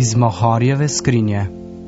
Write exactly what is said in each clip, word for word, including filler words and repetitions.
iz Mohorjeve skrinje.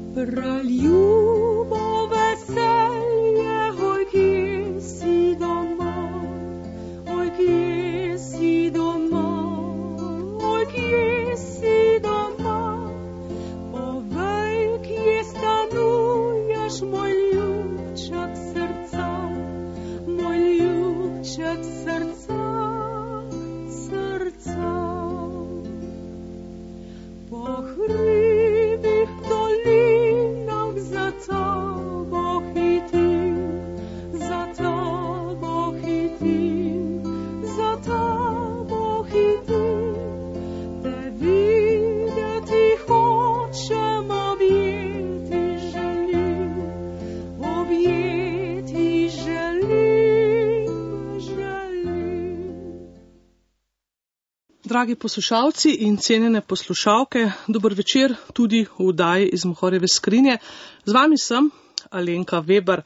Dragi poslušalci in cenjene poslušalke, dober večer tudi v oddaji iz Mohorjeve skrinje. Z vami sem Alenka Weber.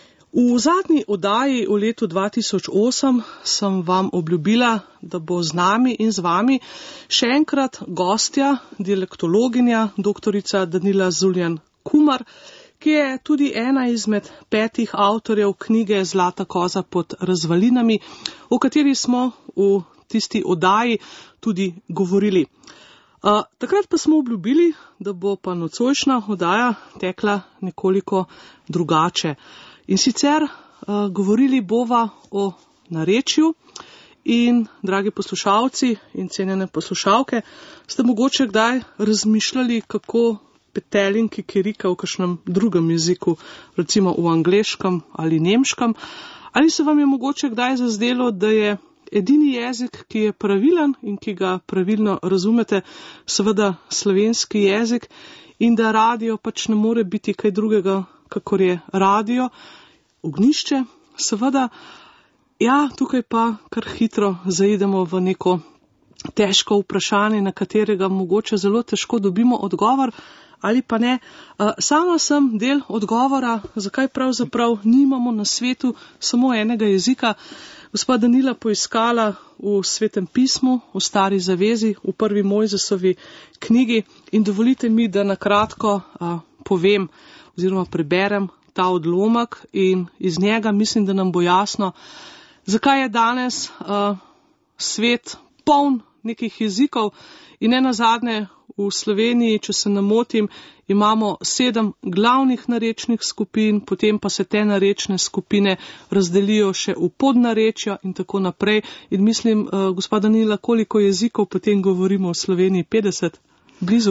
V zadnji oddaji v letu dva tisoč osem sem vam obljubila, da bo z nami in z vami še enkrat gostja, dialektologinja, doktorica Danila Zuljan Kumar, ki je tudi ena izmed petih avtorjev knjige Zlata koza pod razvalinami, o kateri smo v tisti oddaji tudi govorili. Uh, takrat pa smo obljubili, da bo pa nocojšnja oddaja tekla nekoliko drugače. In sicer uh, govorili bova o narečju in, dragi poslušalci in cenjene poslušalke, ste mogoče kdaj razmišljali, kako petelin kikirika v kakšnem drugem jeziku, recimo v angleškem ali nemškem, ali se vam je mogoče kdaj zazdelo, da je edini jezik, ki je pravilen in ki ga pravilno razumete, seveda slovenski jezik, in da radio pač ne more biti kaj drugega, kakor je radio, ognjišče, seveda. Ja, tukaj pa kar hitro zaidemo v neko težko vprašanje, na katerega mogoče zelo težko dobimo odgovor, ali pa ne. Sama sem del odgovora, zakaj pravzaprav nimamo na svetu samo enega jezika. Gospa Danila poiskala v Svetem pismu, v Stari zavezi, v prvi Mojzesovi knjigi in dovolite mi, da nakratko a, povem oziroma preberem ta odlomek in iz njega mislim, da nam bo jasno, zakaj je danes a, svet poln nekih jezikov in ne nazadnje v Sloveniji, če se ne motim, imamo sedem glavnih narečnih skupin, potem pa se te narečne skupine razdelijo še v podnarečja in tako naprej. In mislim, uh, gospod Danila, koliko jezikov potem govorimo v Sloveniji? petdeset? Blizu?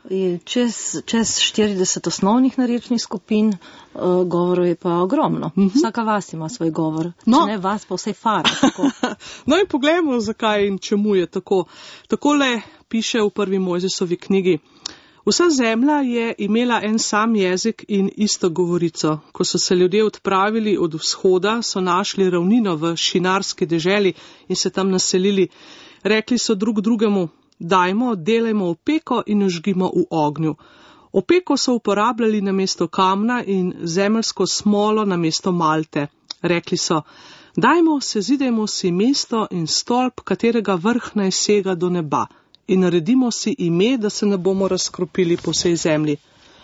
Čez, čez štirideset osnovnih narečnih skupin, uh, govorov je pa ogromno. Uh-huh. Vsaka vas ima svoj govor. No. Če ne vas, pa vse fara. No in poglejmo, zakaj in čemu je tako. Takole piše v prvi Mojzesovi knjigi. Vsa zemlja je imela en sam jezik in isto govorico. Ko so se ljudje odpravili od vzhoda, so našli ravnino v Šinarski deželi in se tam naselili. Rekli so drug drugemu, dajmo, delajmo opeko in ožgimo v ognju. Opeko so uporabljali namesto kamna in zemeljsko smolo namesto malte. Rekli so, dajmo, sezidajmo si mesto in stolp, katerega vrh naj sega do neba. In naredimo si ime, da se ne bomo razkropili po vsej zemlji.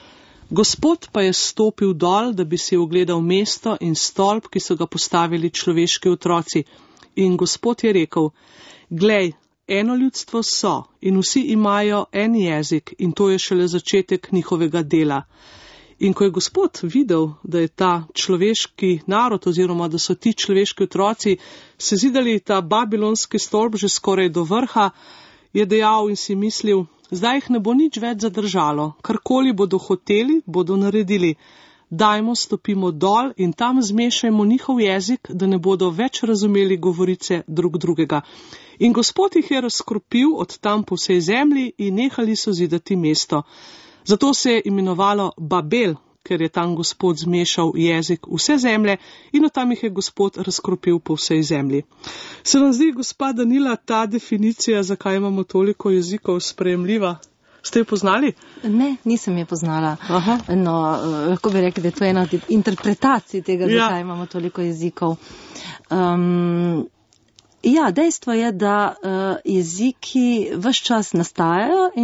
Gospod pa je stopil dol, da bi si ogledal mesto in stolp, ki so ga postavili človeški otroci. In Gospod je rekel, glej, eno ljudstvo so in vsi imajo en jezik in to je šele začetek njihovega dela. In ko je Gospod videl, da je ta človeški narod oziroma da so ti človeški otroci sezidali ta babilonski stolp že skoraj do vrha, je dejal in si mislil, zdaj jih ne bo nič več zadržalo, karkoli bodo hoteli, bodo naredili. Dajmo, stopimo dol in tam zmešajmo njihov jezik, da ne bodo več razumeli govorice drug drugega. In Gospod jih je razkropil od tam po vsej zemlji in nehali so zidati mesto. Zato se je imenovalo Babel, ker je tam Gospod zmešal jezik vse zemlje in od tam jih je Gospod razkropil po vsej zemlji. Se vam zdi, gospa Danila, ta definicija, zakaj imamo toliko jezikov, sprejemljiva? Ste jo poznali? Ne, nisem je poznala. Aha. No, lahko bi rekli, da je to ena od interpretacij tega, ja. Zakaj imamo toliko jezikov. Um, ja, dejstvo je, da uh, jeziki ves čas nastajajo in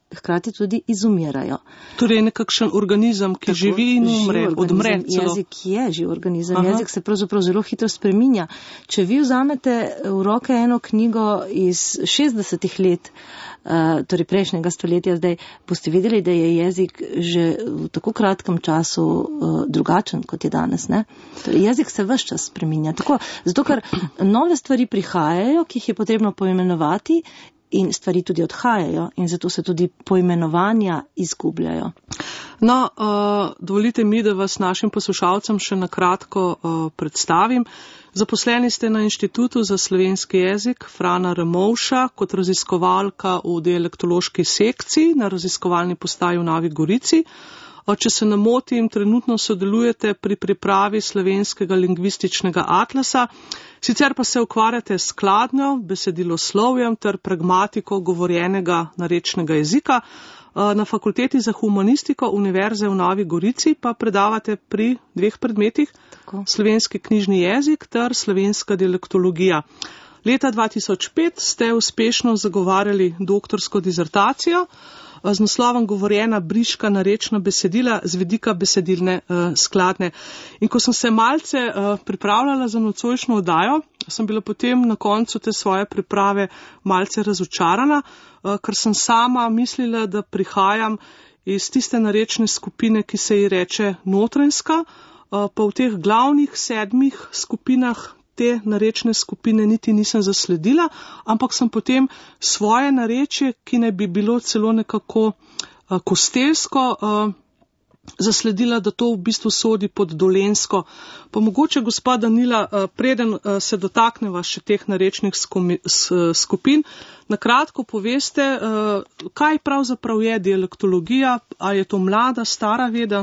hkrati tudi izumirajo. Torej nekakšen organizem, ki Tako, živi in umre, odmre celo. Jezik je živ organizem, Aha. jezik se pravzaprav zelo hitro spreminja. Če vi vzamete v roke eno knjigo iz šestdesetih let, uh, torej prejšnjega stoletja, zdaj boste videli, da je jezik že v tako kratkem času uh, drugačen, kot je danes. Ne? Torej, jezik se ves čas spreminja. Tako, zato, ker nove stvari prihajajo, ki jih je potrebno poimenovati, in stvari tudi odhajajo in zato se tudi poimenovanja izgubljajo. No, uh, dovolite mi, da vas našim poslušalcem še nakratko uh, predstavim. Zaposleni ste na Inštitutu za slovenski jezik Frana Ramovša kot raziskovalka v dialektološki sekciji na raziskovalni postaji v Novi Gorici. Če se ne motim, trenutno sodelujete pri pripravi slovenskega lingvističnega atlasa, sicer pa se ukvarjate s skladnjo, besediloslovjem ter pragmatiko govorjenega narečnega jezika. Na Fakulteti za humanistiko Univerze v Novi Gorici pa predavate pri dveh predmetih, Tako. slovenski knjižni jezik ter slovenska dialektologija. Leta dva tisoč pet ste uspešno zagovarjali doktorsko dizertacijo z naslovom Govorjena briška narečna besedila z vidika besedilne uh, skladne. In ko sem se malce uh, pripravljala za nocojšnjo oddajo, sem bila potem na koncu te svoje priprave malce razočarana, uh, ker sem sama mislila, da prihajam iz tiste narečne skupine, ki se ji reče notranjska, uh, pa v teh glavnih sedmih skupinah te narečne skupine niti nisem zasledila, ampak sem potem svoje narečje, ki ne bi bilo celo nekako uh, kostelsko, uh, zasledila, da to v bistvu sodi pod dolensko. Pa mogoče, gospa Danila, uh, preden uh, se dotakneva še teh narečnih skumi, s, uh, skupin, nakratko poveste, uh, kaj pravzaprav je dialektologija, a je to mlada, stara veda?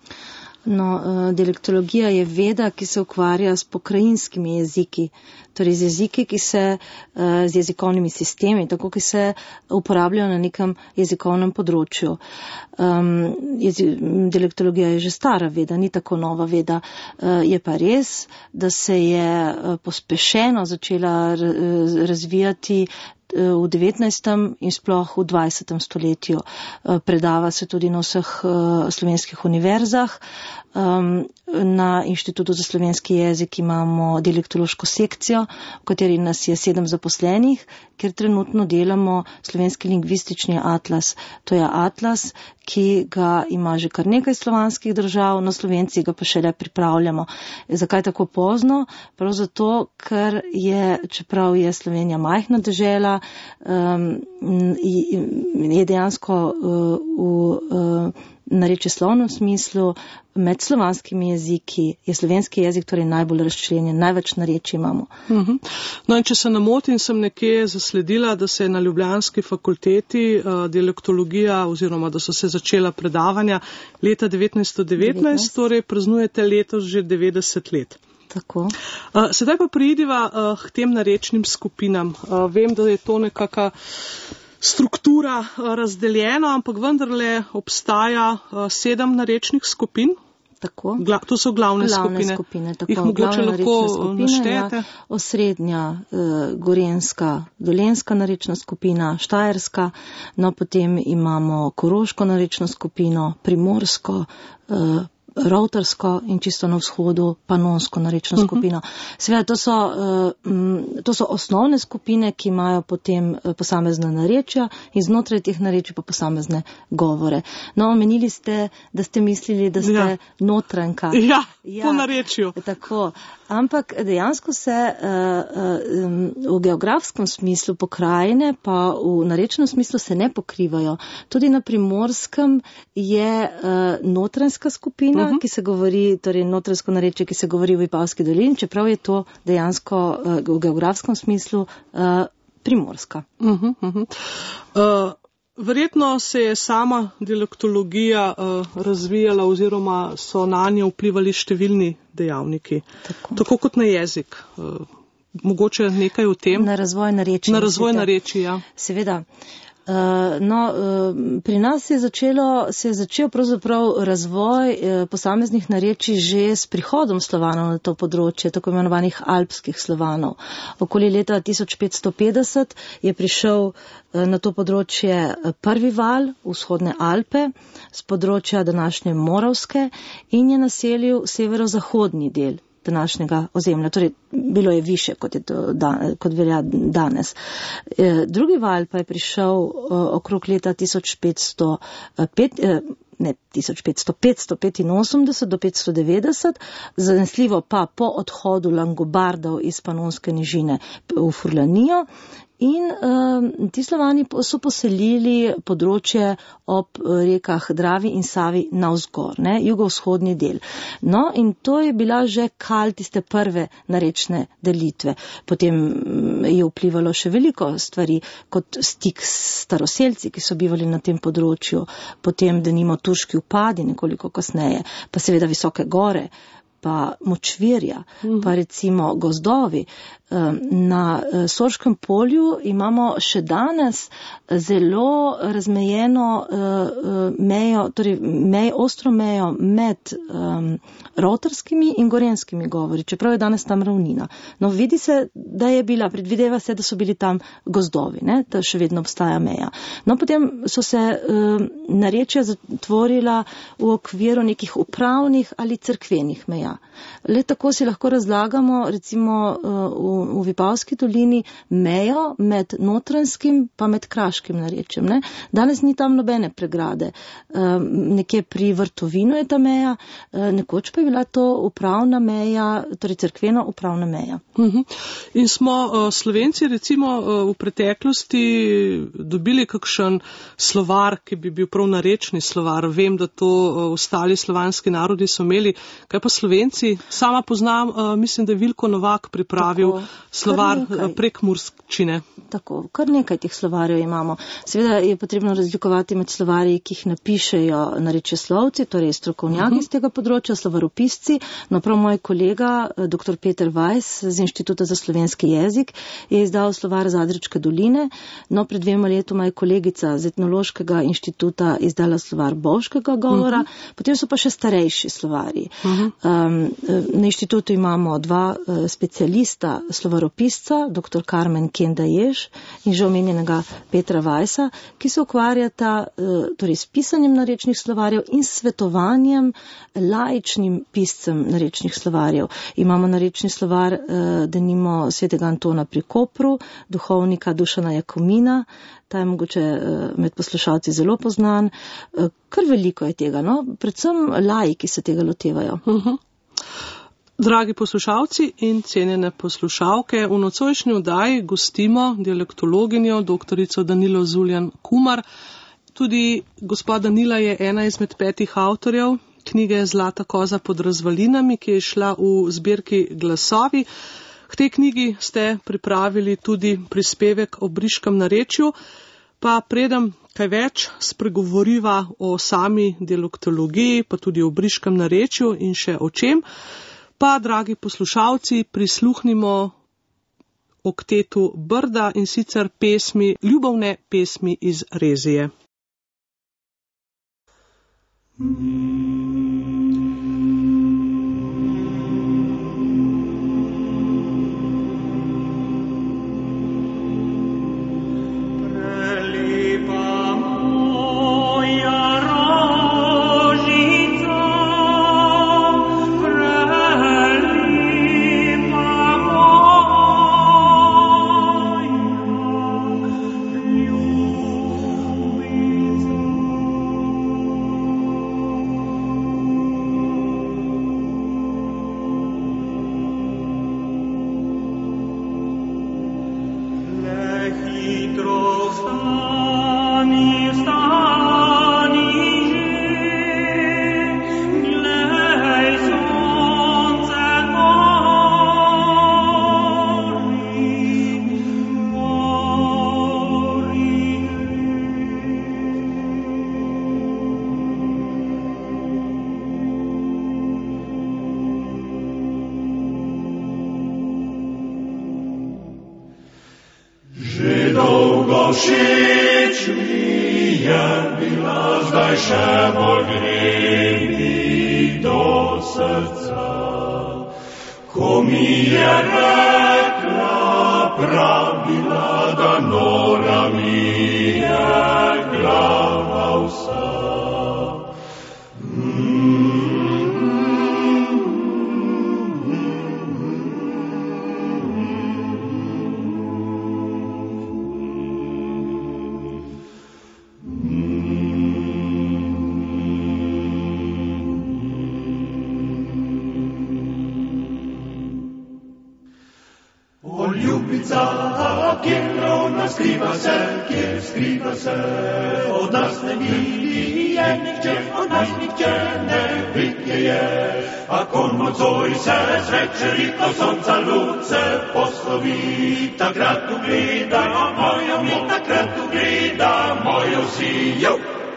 No, dialektologija je veda, ki se ukvarja s pokrajinskimi jeziki, torej z jeziki, ki se, z jezikovnimi sistemi, tako ki se uporabljajo na nekem jezikovnem področju. Um, jezi, dialektologija je že stara veda, ni tako nova veda. Uh, je pa res, da se je pospešeno začela razvijati v devetnajstem in sploh v dvajsetem stoletju. Predava se tudi na vseh slovenskih univerzah. Na Inštitutu za slovenski jezik imamo dialektološko sekcijo, v kateri nas je sedem zaposlenih, ker trenutno delamo slovenski lingvistični atlas. To je atlas, ki ga ima že kar nekaj slovanskih držav, na Slovenci ga pa šele pripravljamo. Zakaj tako pozno? Prav zato, ker je, čeprav je Slovenija majhna dežela, je dejansko v narečjeslovnem smislu med slovanskimi jeziki je slovenski jezik torej najbolj razčlenjen, največ narečij imamo. Uh-huh. No in če se ne motim, sem nekje zasledila, da se je na ljubljanski fakulteti uh, dialektologija oziroma da so se začela predavanja leta devetnajststo devetnajst, torej praznujete letos že devetdeset let. Tako. Uh, sedaj pa pridiva uh, k tem narečnim skupinam. Uh, vem, da je to nekaka struktura razdeljena, ampak vendarle obstaja uh, sedem narečnih skupin. Tako. Gla, to so glavne, glavne skupine. skupine tako. Jih mogoče lahko naštejete? Ja, osrednja, uh, gorenska, dolenska narečna skupina, štajerska, no potem imamo koroško narečno skupino, primorsko, uh, rovtarsko in čisto na vzhodu panonsko narečno skupino. Seveda, to so, uh, to so osnovne skupine, ki imajo potem posamezne narečja in znotraj teh narečij pa posamezne govore. No, omenili ste, da ste mislili, da ste ja. notranjka. Ja, ja, po narečju. Tako. Ampak dejansko se uh, um, v geografskem smislu pokrajine pa v narečnem smislu se ne pokrivajo. Tudi na Primorskem je uh, notranjska skupina, uh-huh. ki se govori, torej notranjsko narečje, ki se govori v Vipavski dolini, čeprav je to dejansko uh, v geografskem smislu uh, primorska. Uh-huh, uh-huh. Uh, verjetno se je sama dialektologija uh, razvijala oziroma so na njo vplivali številni dejavniki. Tako, Tako kot na jezik. Uh, mogoče nekaj o tem? Na razvoj narečij. Na razvoj narečij, ja. Seveda. No, pri nas je začelo, se je začel pravzaprav razvoj posameznih narečij že s prihodom Slovanov na to področje, tako imenovanih alpskih Slovanov. Okoli leta tisoč petsto petdeset je prišel na to področje prvi val, vzhodne Alpe, z področja današnje Moravske in je naselil severozahodni del današnjega ozemlja, torej bilo je više, kot, je to, da, kot velja danes. Drugi val pa je prišel okrog leta tisoč petsto pet, ne tisoč petsto, petsto petinosemdeset do petsto devetdeset, zanesljivo pa po odhodu Langobardov iz Panonske nižine v Furlanijo. In uh, ti Slovani so poselili področje ob rekah Dravi in Savi navzgor, ne, jugovzhodni del. No, in to je bila že kal tiste prve narečne delitve. Potem je vplivalo še veliko stvari, kot stik s staroselci, ki so bivali na tem področju, potem denimo turški upadi nekoliko kasneje, pa seveda visoke gore, pa močvirja, mm. pa recimo gozdovi. Na Sorškem polju imamo še danes zelo razmejeno mejo, torej mej, ostro mejo med um, rotarskimi in gorenskimi govori, čeprav je danes tam ravnina. No, vidi se, da je bila, predvideva se, da so bili tam gozdovi, ne, da še vedno obstaja meja. No, potem so se um, narečja zatvorila v okviru nekih upravnih ali cerkvenih meja. Le tako si lahko razlagamo, recimo v v Vipavski dolini mejo med Notranjskim pa med Kraškim narečjem. Ne? Danes ni tam nobene pregrade. E, nekje pri Vrtovinu je ta meja, e, nekoč pa je bila to upravna meja, torej cerkvena upravna meja. Uh-huh. In smo uh, Slovenci recimo uh, v preteklosti dobili kakšen slovar, ki bi bil prav narečni slovar. Vem, da to uh, ostali slovanski narodi so imeli. Kaj pa Slovenci? Sama poznam, uh, mislim, da je Vilko Novak pripravil tako, slovar prek Murščine. Tako, kar nekaj teh slovarjev imamo. Seveda je potrebno razlikovati med slovarji, ki jih napišejo narečjeslovci, torej strokovnjaki uh-huh. iz tega področja, slovaropisci. No, prav moj kolega, doktor Peter Weiss z Inštituta za slovenski jezik, je izdal slovar Zadrečke doline. No, pred dvema letoma je kolegica z Etnološkega inštituta izdala slovar Bovškega govora, uh-huh. potem so pa še starejši slovarji. Uh-huh. Um, na inštitutu imamo dva uh, specialista slovaropisca, doktor Karmen Kenda-Jež in že omenjenega Petra Weissa, ki se ukvarjata torej s pisanjem narečnih slovarjev in svetovanjem laičnim piscem narečnih slovarjev. Imamo narečni slovar denimo svetega Antona pri Kopru, duhovnika Dušana Jakomina, ta je mogoče med poslušalci zelo poznan. Kar veliko je tega, no? Predvsem laiki se tega lotevajo. Uh-huh. Dragi poslušalci in cenjene poslušalke, v nocojšnji oddaji gostimo dialektologinjo doktorico Danilo Zuljan Kumar. Tudi gospa Danila je ena izmed petih avtorjev knjige Zlata koza pod razvalinami, ki je šla v zbirki Glasovi. K tej knjigi ste pripravili tudi prispevek o briškem narečju, pa predem kaj več spregovoriva o sami dialektologiji, pa tudi o briškem narečju in še o čem. Pa, dragi poslušalci, prisluhnimo oktetu Brda in sicer pesmi, ljubovne pesmi iz Rezije. Dolgo še nič mi je bila, zdaj še bolj gre mi do srca. Ko mi je rekla, pravila, da nora mi je glava vsa. Ljubica, kjer ravna skriva se, kjer skriva se, od nas ne vidi je nihče, od nas nihče ne vidje je. A ko nocoj se zvečeri, ko sonca luč se poslovi, takrat ugleda mojo mi, takrat ugleda mojo sijo.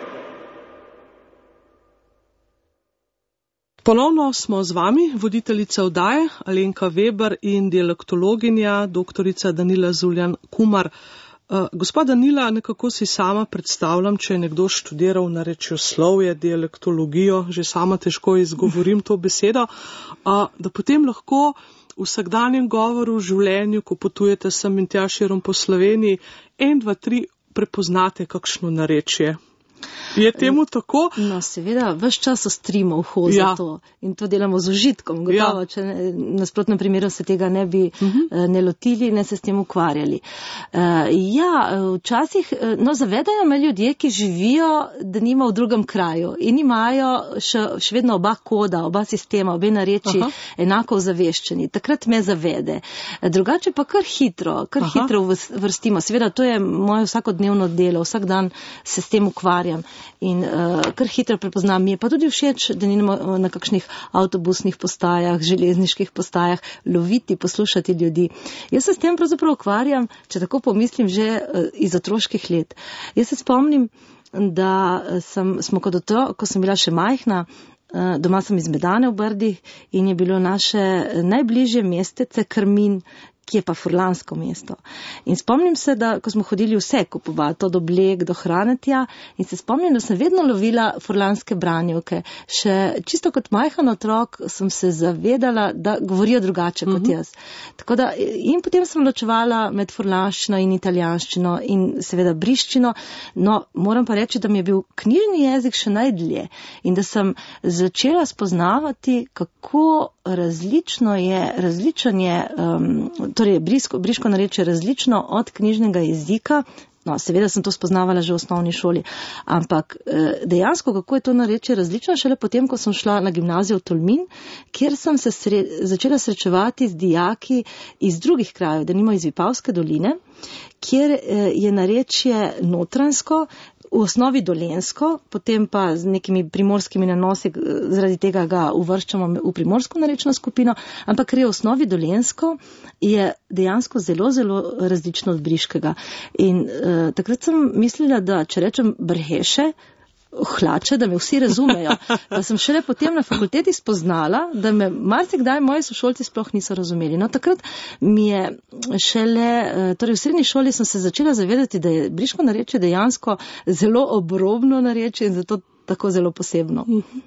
Ponovno smo z vami, voditeljica oddaje Alenka Veber in dialektologinja doktorica Danila Zuljan Kumar. Uh, gospa Danila, nekako si sama predstavljam, če je nekdo študiral narečjoslovje, dialektologijo, že sama težko izgovorim to besedo, uh, da potem lahko v vsakdanjem govoru, v življenju, ko potujete sem in tja širom po Sloveniji, en, dva, tri prepoznate kakšno narečje. Je temu tako? No, seveda, ves čas ostrimo uho za ja. to in to delamo z užitkom, gotovo, ja. Če ne, nasprotnem primeru se tega ne bi uh-huh. ne lotili, ne se s tem ukvarjali. Uh, ja, včasih, no, zavedajo me ljudje, ki živijo, da nima v drugem kraju in imajo še, še vedno oba koda, oba sistema, obe nareči Aha. enako ozaveščeni. Takrat me zavede. Drugače pa kar hitro, kar Aha. hitro vrstimo. Seveda, to je moje vsakodnevno delo, vsak dan se s tem ukvarjam. In uh, kar hitro prepoznam. Mi je pa tudi všeč, da nimamo na kakšnih avtobusnih postajah, železniških postajah loviti, poslušati ljudi. Jaz se s tem pravzaprav ukvarjam, če tako pomislim, že uh, iz otroških let. Jaz se spomnim, da sem, smo kot otrok, ko sem bila še majhna, uh, doma sem iz Medane v Brdih in je bilo naše najbližje mestece Krmin, ki je pa furlansko mesto. In spomnim se, da ko smo hodili vse kupovati, od oblek do hranetja, in se spomnim, da sem vedno lovila furlanske branjevke. Še čisto kot majhen otrok sem se zavedala, da govorijo drugače uh-huh. kot jaz. Tako da, in potem sem ločevala med furlanščino in italijanščino in seveda briščino. No, moram pa reči, da mi je bil knjižni jezik še najdlje in da sem začela spoznavati, kako različno je, različen je, um, torej briško, briško narečje različno od knjižnega jezika. No, seveda sem to spoznavala že v osnovni šoli, ampak dejansko, kako je to narečje različno, šele potem, ko sem šla na gimnazijo v Tolmin, kjer sem se sre, začela srečevati z dijaki iz drugih krajev, denimo iz Vipavske doline, kjer je narečje notranjsko, v osnovi dolensko, potem pa z nekimi primorskimi nanosi, zaradi tega ga uvrščamo v primorsko narečno skupino, ampak ker je v osnovi dolensko, je dejansko zelo, zelo različno od briškega. In uh, takrat sem mislila, da če rečem brheše, hlače, da me vsi razumejo. Da sem šele potem na fakulteti spoznala, da me marsikdaj moji sošolci sploh niso razumeli. No, takrat mi je šele, torej v srednji šoli sem se začela zavedati, da je briško narečje dejansko zelo obrobno narečje in zato tako zelo posebno.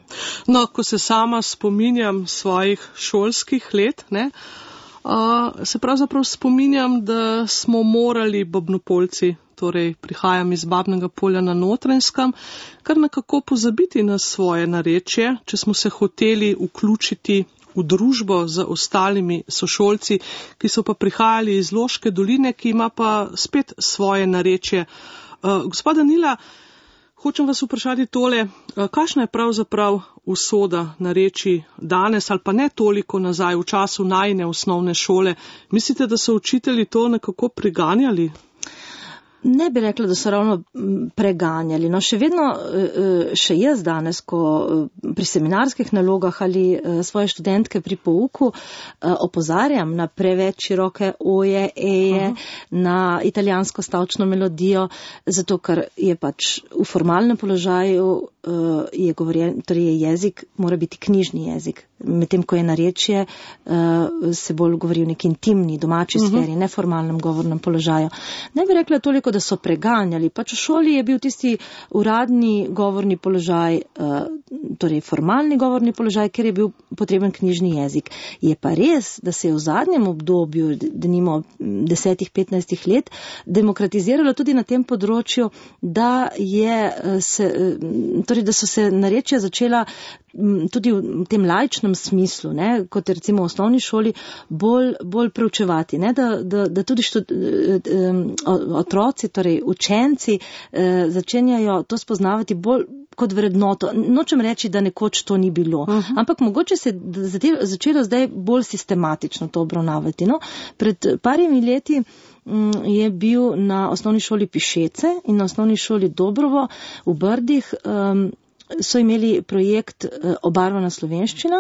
No, ko se sama spominjam svojih šolskih let, ne, uh, se pravzaprav spominjam, da smo morali Bobnopolci, torej prihajam iz Babnega Polja na Notranjskem, kar nekako pozabiti na svoje narečje, če smo se hoteli vključiti v družbo z ostalimi sošolci, ki so pa prihajali iz Loške doline, ki ima pa spet svoje narečje. Uh, gospod Danila, hočem vas vprašati tole, uh, kakšna je pravzaprav usoda narečij danes ali pa ne toliko nazaj v času najine osnovne šole? Mislite, da so učitelji to nekako priganjali? Ne bi rekla, da so ravno preganjali. No, še vedno, še jaz danes, ko pri seminarskih nalogah ali svoje študentke pri pouku opozarjam na preveč široke oje, eje, uh-huh. na italijansko stavčno melodijo, zato ker je pač v formalnem položaju uh, je govorjen, torej je jezik, mora biti knjižni jezik. Medtem, ko je narečje, uh, se bolj govori v neki intimni, domači uh-huh. sferi, neformalnem govornem položaju. Ne bi rekla toliko, da so preganjali, pač v šoli je bil tisti uradni govorni položaj, uh, torej formalni govorni položaj, ker je bil potreben knjižni jezik. Je pa res, da se je v zadnjem obdobju, denimo desetih, petnajstih let, demokratiziralo tudi na tem področju, da je se, torej, da so se narečja začela tudi v tem laičnem smislu, ne, kot recimo v osnovni šoli, bolj, bolj preučevati, ne, da, da, da tudi štud, otroci, torej učenci, začenjajo to spoznavati bolj kot vrednoto. Nočem reči, da nekoč to ni bilo, uh-huh. ampak mogoče se je začelo zdaj bolj sistematično to obravnavati. No? Pred parimi leti je bil na osnovni šoli Pišece in na osnovni šoli Dobrovo v Brdih um, so imeli projekt Obarvana slovenščina,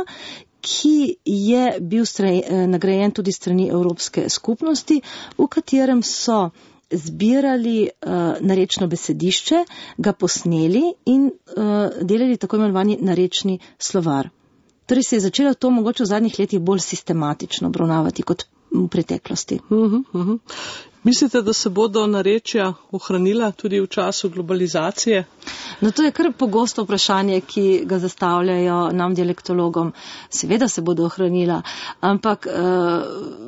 ki je bil straj, nagrajen tudi strani Evropske skupnosti, v katerem so zbirali uh, narečno besedišče, ga posneli in uh, delali tako imenovani narečni slovar. Torej se je začelo to mogoče v zadnjih letih bolj sistematično obravnavati kot v preteklosti. Uh-huh, uh-huh. Mislite, da se bodo narečja ohranila tudi v času globalizacije? No, to je kar pogosto vprašanje, ki ga zastavljajo nam dialektologom. Seveda se bodo ohranila, ampak uh,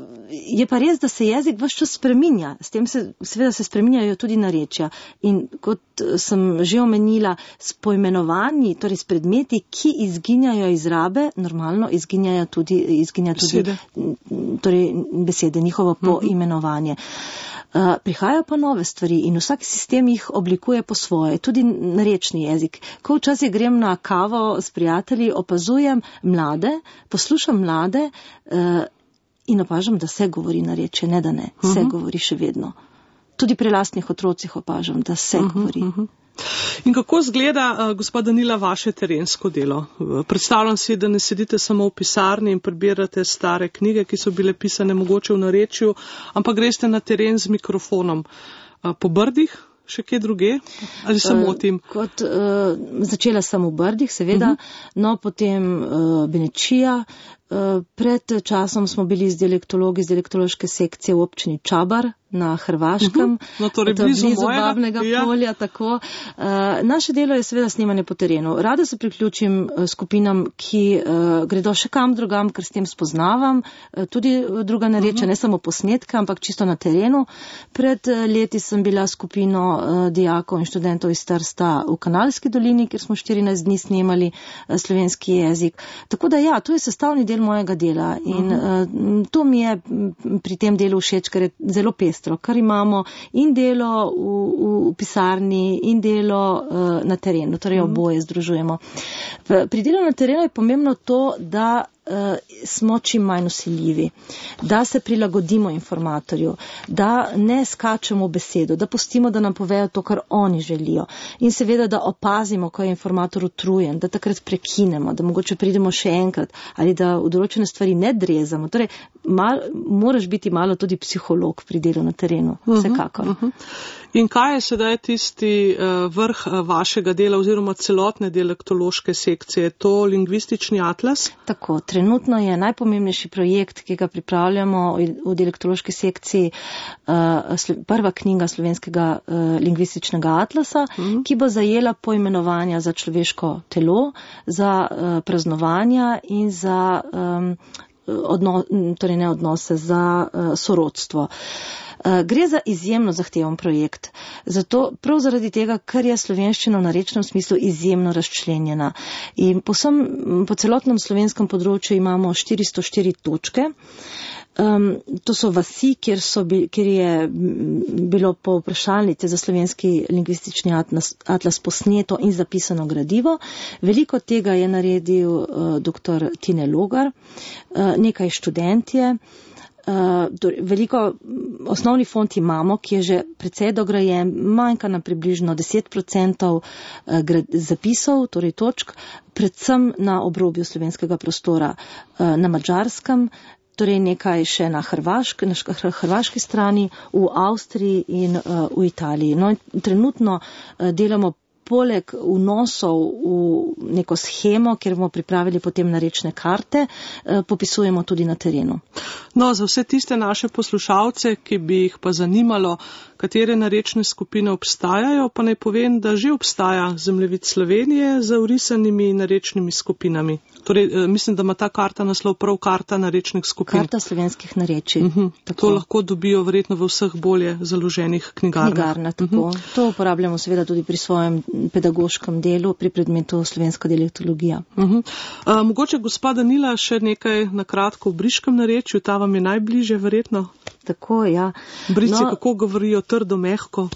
je pa res, da se jezik ves čas spreminja. S tem se, seveda se spreminjajo tudi narečja. In kot sem že omenila, s poimenovanji, torej s predmeti, ki izginjajo iz rabe, normalno izginjajo tudi, izginja tudi besede. Torej besede, njihovo poimenovanje. Uh, prihajajo pa nove stvari in vsak sistem jih oblikuje po svoje, tudi narečni jezik. Ko včasih grem na kavo s prijatelji, opazujem mlade, poslušam mlade uh, in opažam, da se govori narečje, ne da ne, se uh-huh. govori še vedno. Tudi pri lastnih otrocih opažam, da se uh-huh, govori. Uh-huh. In kako izgleda, uh, gospa Danila, vaše terensko delo? Uh, predstavljam si, da ne sedite samo v pisarni in prebirate stare knjige, ki so bile pisane mogoče v narečju, ampak greste na teren z mikrofonom. Uh, po Brdih, še kje druge? Ali se motim? Uh, kot, uh, začela sem v Brdih, seveda, uh-huh. no potem uh, Benečija. Uh, pred časom smo bili z dialektologi z dialektološke sekcije v občini Čabar na Hrvaškem, uh-huh. no, torej blizu, blizu Babnega ja. polja, tako. Uh, naše delo je seveda snemanje po terenu. Rada se priključim uh, skupinam, ki uh, gredo še kam drugam, ker s tem spoznavam, uh, tudi druga narečja, uh-huh. ne samo posnetke, ampak čisto na terenu. Pred uh, leti sem bila skupino uh, dijakov in študentov iz Trsta v Kanalski dolini, kjer smo štirinajst dni snemali uh, slovenski jezik. Tako da ja, to je sestavni del mojega dela in uh, to mi je pri tem delu všeč, ker je zelo pestro, kar imamo in delo v, v, v pisarni in delo uh, na terenu, torej oboje združujemo. Pri delu na terenu je pomembno to, da Uh, smo čim manj vsiljivi, da se prilagodimo informatorju, da ne skačemo v besedo, da pustimo, da nam povejo to, kar oni želijo. In seveda, da opazimo, ko je informator utrujen, da takrat prekinemo, da mogoče pridemo še enkrat ali da v določene stvari ne drezamo. Torej, mal, moraš biti malo tudi psiholog pri delu na terenu, vsekakor. Uh-huh, uh-huh. In kaj je sedaj tisti uh, vrh uh, vašega dela oziroma celotne dialektološke sekcije? Je to lingvistični atlas? Tako, trenutno je najpomembnejši projekt, ki ga pripravljamo v dialektološki sekciji, uh, prva knjiga slovenskega uh, lingvističnega atlasa, uh-huh. ki bo zajela poimenovanja za človeško telo, za uh, praznovanja in za um, odno, torej ne odnose, za uh, sorodstvo. Gre za izjemno zahteven projekt, zato prav zaradi tega, ker je slovenščina v narečnem smislu izjemno razčlenjena. In posem, po celotnem slovenskem področju imamo štiristo štiri točke. Um, to so vasi, kjer, so bil, kjer je bilo po vprašalnici za slovenski lingvistični atlas, atlas posneto in zapisano gradivo. Veliko tega je naredil uh, doktor Tine Logar, uh, nekaj študentje. Uh, veliko osnovni fond imamo, ki je že precej dograjen, manjka nam približno deset procentov uh, grad, zapisov, torej točk, predvsem na obrobju slovenskega prostora, uh, na Madžarskem, torej nekaj še na, Hrvašk, na hrvaški strani, v Avstriji in uh, v Italiji. No, trenutno uh, delamo poleg vnosov v neko schemo, kjer bomo pripravili potem narečne karte, popisujemo tudi na terenu. No, za vse tiste naše poslušalce, ki bi jih pa zanimalo, katere narečne skupine obstajajo, pa naj povem, da že obstaja zemljevid Slovenije z vrisanimi narečnimi skupinami. Torej, mislim, da ima ta karta naslov prav karta narečnih skupin. Karta slovenskih narečij. Uh-huh. To lahko dobijo verjetno v vseh bolje založenih knjigarnah. Knjigarna, tako. Uh-huh. To uporabljamo seveda tudi pri svojem pedagoškem delu, pri predmetu slovenska dialektologija. Uh-huh. Uh, mogoče gospa Danila še nekaj na kratko v briškem narečju, ta vam je najbližje verjetno? Tako, ja. Brici no, kako govorijo trdo, mehko?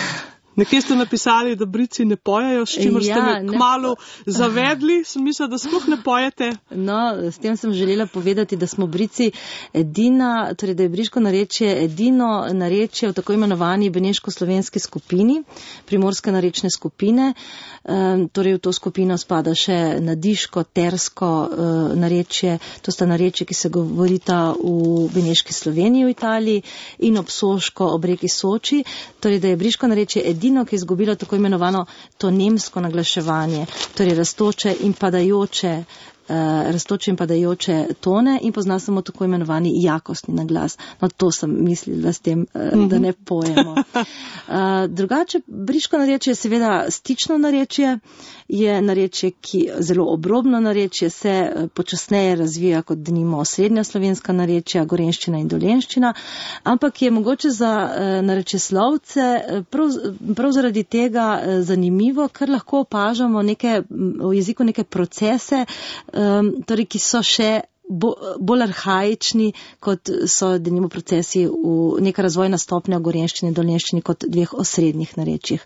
Nekje ste napisali, da Brici ne pojejo, s čimer ja, ste me kmalu zavedli, sem mislila, da sploh ne pojete. No, s tem sem želela povedati, da smo Brici edina, torej da je briško narečje edino narečje v tako imenovani beneško-slovenski skupini, primorske narečne skupine. Um, torej v to skupino spada še nadiško, tersko uh, narečje, to sta narečje, ki se govorita v beneški Sloveniji v Italiji in obsoško ob reki Soči, torej da je briško narečje edino, ki je izgubilo tako imenovano tonemsko naglaševanje, torej rastoče in padajoče Uh, rastoče in padajoče tone in pozna samo tako imenovani jakostni naglas. No, to sem mislila s tem, uh, mm-hmm. da ne pojemo. Uh, drugače, briško narečje je seveda stično narečje, je narečje, ki zelo obrobno narečje, se uh, počasneje razvija kot denimo srednja slovenska narečja, gorenščina in dolenščina, ampak je mogoče za uh, narečeslovce uh, prav, prav zaradi tega uh, zanimivo, ker lahko opažamo neke, v jeziku neke procese, Um, torej, ki so še bo, bolj arhaični, kot so denimo procesi v neka razvojna stopnja v gorenščini in dolenščini kot dveh osrednjih narečjih.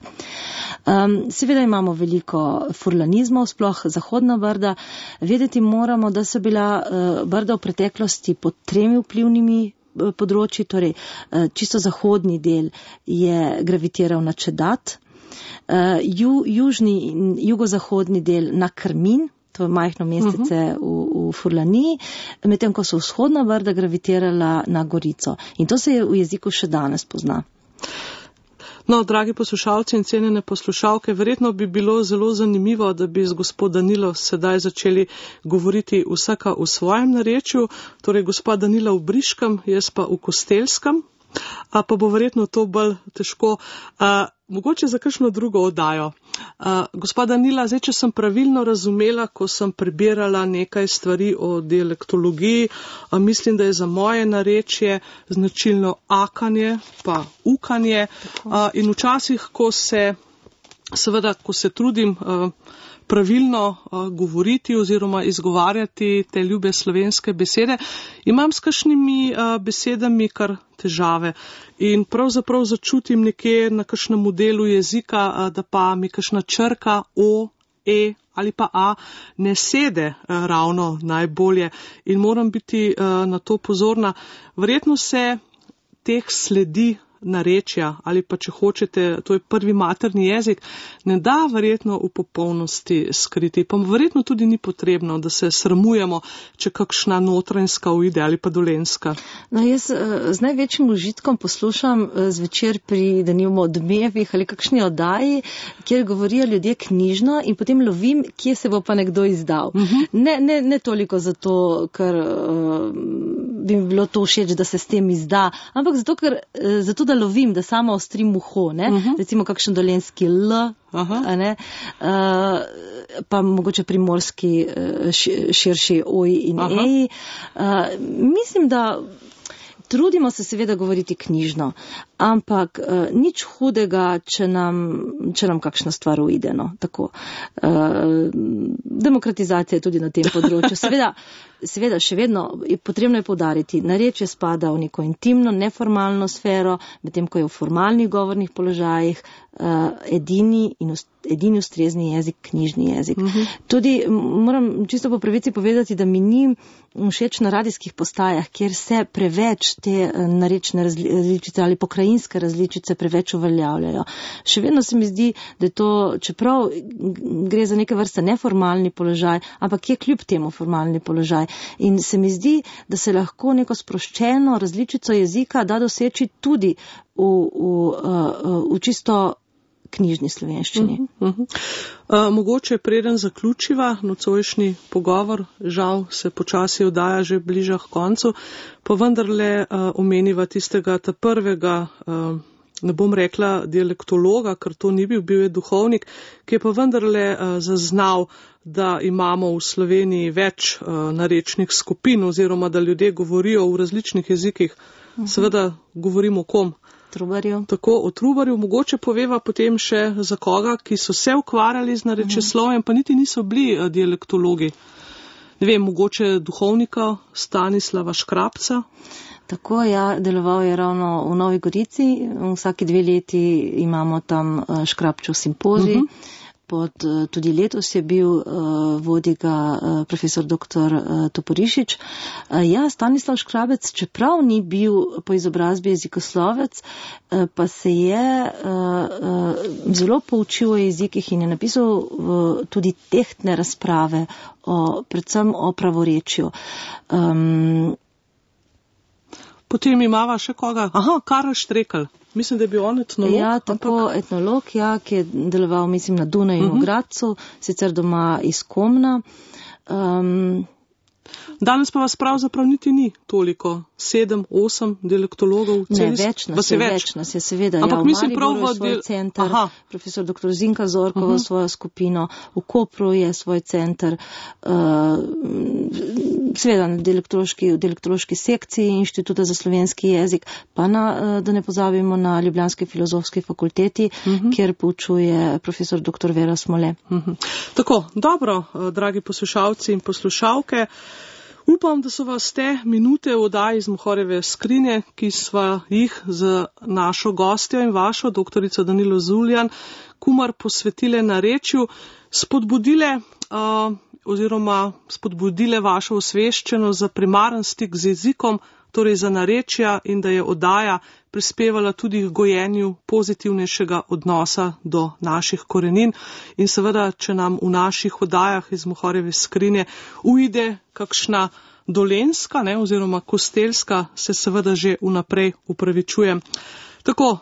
Um, seveda imamo veliko furlanizmov, sploh zahodna Brda. Vedeti moramo, da so bila uh, Brda v preteklosti pod tremi vplivnimi uh, področji, torej uh, čisto zahodni del je gravitiral na Čedat, uh, ju, južni in jugozahodni del na Krmin, to je majhno mestece uh-huh. v, v Furlaniji, medtem ko so vzhodna Brda gravitirala na Gorico. In to se je v jeziku še danes pozna. No, dragi poslušalci in cenjene poslušalke, verjetno bi bilo zelo zanimivo, da bi z gospod Danilo sedaj začeli govoriti vsaka v svojem narečju, torej gospod Danila v briškem, jaz pa v kostelskem, a pa bo verjetno to bolj težko. A, mogoče za kakšno drugo oddajo. Uh, gospod Danila, zdaj, če sem pravilno razumela, ko sem prebirala nekaj stvari o dialektologiji, uh, mislim, da je za moje narečje značilno akanje, pa ukanje. Uh, in včasih, ko se, seveda, ko se trudim uh, pravilno uh, govoriti oziroma izgovarjati te ljube slovenske besede, imam s kakšnimi uh, besedami kar težave. In pravzaprav začutim nekje na kakšnem modelu jezika, uh, da pa mi kakšna črka O, E ali pa A ne sede uh, ravno najbolje. In moram biti uh, na to pozorna. Verjetno se teh sledi narečja ali pa, če hočete, to je prvi materni jezik, ne da verjetno v popolnosti skriti. Pa verjetno tudi ni potrebno, da se sramujemo, če kakšna notranjska uide ali pa dolenska. No, jaz z največjim užitkom poslušam zvečer pri denimo Odmevih ali kakšni oddaji, kjer govorijo ljudje knjižno in potem lovim, kje se bo pa nekdo izdal. Uh-huh. Ne, ne, ne toliko zato, ker uh, bi mi bilo to všeč, da se s tem izda, ampak zato, ker uh, zato, da lovim, da sama ostrim uho, ne? Uh-huh. Recimo kakšen dolenski L, a ne? Uh, pa mogoče primorski uh, širši oj in uh-huh. ej. Uh, mislim, da trudimo se seveda govoriti knjižno, ampak uh, nič hudega, če nam, če nam kakšna stvar uide, no, tako. Uh, demokratizacija je tudi na tem področju. Seveda, seveda še vedno je potrebno je poudariti, narečje spada v neko intimno, neformalno sfero, medtem ko je v formalnih govornih položajih uh, edini in ust, edini ustrezni jezik, knjižni jezik. Uh-huh. Tudi moram čisto po pravici povedati, da mi ni všeč na radijskih postajah, kjer se preveč te narečne različice ali pokrajinske različice preveč uveljavljajo. Še vedno se mi zdi, da je to, čeprav gre za neke vrste neformalni položaj, ampak je kljub temu formalni položaj. In se mi zdi, da se lahko neko sproščeno različico jezika da doseči tudi v, v, v čisto knjižni slovenščini. Uh, uh, uh. Mogoče preden zaključiva nocojšnji pogovor, žal se počasi oddaja že bliža k koncu, pa vendarle uh, omeniva tistega ta prvega, uh, ne bom rekla dialektologa, ker to ni bil, bil je duhovnik, ki je pa vendarle uh, zaznal, da imamo v Sloveniji več uh, narečnih skupin oziroma da ljudje govorijo v različnih jezikih. Uh -huh. Seveda govorimo o kom? Trubarju. Tako, o Trubarju. Mogoče poveva potem še za koga, ki so se ukvarjali z narečeslovjem, pa niti niso bili uh, dialektologi. Ne vem, mogoče duhovnika Stanislava Škrabca? Tako, ja, deloval je ravno v Novi Gorici. Vsaki dve leti imamo tam Škrabčev simpozij. Uh-huh. Pod, tudi letos je bil, uh, vodi ga uh, profesor doktor uh, Toporišič. Uh, ja, Stanislav Škrabec, čeprav ni bil po izobrazbi jezikoslovec, uh, pa se je uh, uh, zelo poučil o jezikih in je napisal uh, tudi tehtne razprave, o, predvsem o pravorečju. Um, Potem imava še koga? Aha, Karl Štrekelj. Mislim, da je bil on etnolog. Ja, tako ampak... etnolog, ja, ki je deloval, mislim, na Dunaju in uh-huh. v Gradcu, sicer doma iz Komna. Um, Danes pa vas pravzaprav niti ni toliko, sedem, osem dialektologov. Ne, več nas je, več nas je, seveda. Ampak ja, mislim prav v svoj del... center, Aha. profesor doktor Zinka Zorkova uh-huh. svojo skupino, v Kopru je svoj center, uh, seveda na dialektološki, v dialektološki sekciji Inštituta za slovenski jezik, pa na, uh, da ne pozabimo na Ljubljanski filozofski fakulteti, uh-huh. kjer poučuje profesor doktor Vera Smole. Uh-huh. Tako, dobro, dragi poslušalci in poslušalke, upam, da so vas te minute v oddaji iz Mohorjeve skrinje, ki sva jih z našo gostjo in vašo, doktorico Danilo Zuljan Kumar, posvetile narečju, spodbudile uh, oziroma spodbudile vašo osveščenost za primaren stik z jezikom, torej za narečja, in da je oddaja prispevala tudi k gojenju pozitivnejšega odnosa do naših korenin. In seveda, če nam v naših oddajah iz Mohorjeve skrinje uide kakšna dolenska, ne, oziroma kostelska, se seveda že vnaprej upravičujem. Tako,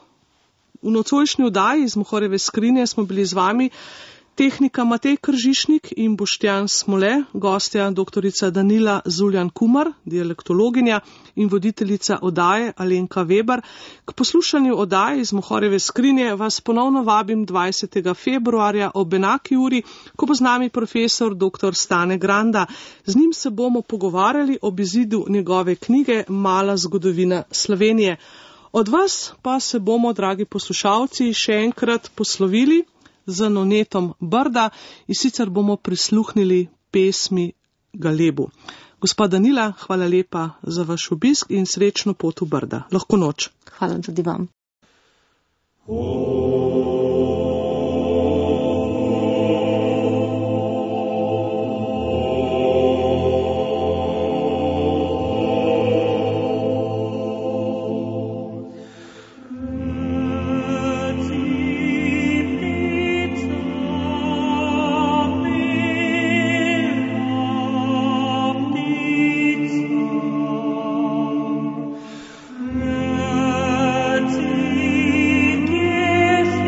v nocojšnji oddaji iz Mohorjeve skrinje smo bili z vami tehnika Matej Kržišnik in Boštjan Smole, gostja doktorica Danila Zuljan Kumar, dialektologinja in voditeljica oddaje Alenka Veber. K poslušanju oddaje iz Mohorjeve skrinje vas ponovno vabim dvajsetega februarja ob enaki uri, ko bo z nami profesor doktor Stane Granda. Z njim se bomo pogovarjali ob izidu njegove knjige Mala zgodovina Slovenije. Od vas pa se bomo, dragi poslušalci, še enkrat poslovili z Nonetom Brda in sicer bomo prisluhnili pesmi Galebu. Gospa Danila, hvala lepa za vaš obisk in srečno pot v Brda. Lahko noč. Hvala tudi vam. Yes.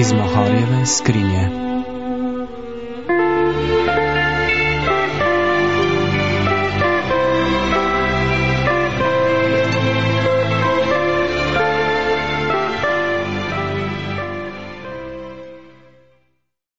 iz Mohorjeve skrinje.